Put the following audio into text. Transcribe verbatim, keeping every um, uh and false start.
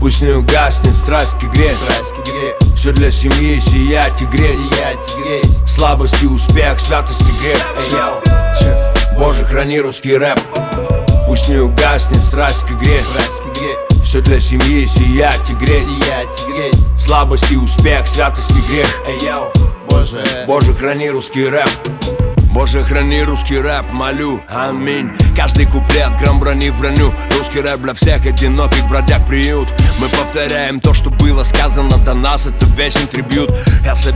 Пусть не угаснет страсть к игре, все для семьи сиять и греть, слабость и успех, святость и грех. Эй, йоу. Боже, храни русский рэп. Пусть не угаснет страсть к игре, все для семьи сиять и греть, слабость и успех, святость и грех. Эй, йоу. Боже, Боже, храни русский рэп. Боже, храни русский рэп, молю, аминь. Каждый куплет, грамм брони в броню. Русский рэп для всех одиноких бродяг приют. Мы повторяем то, что было сказано до нас, это вечный трибют. Я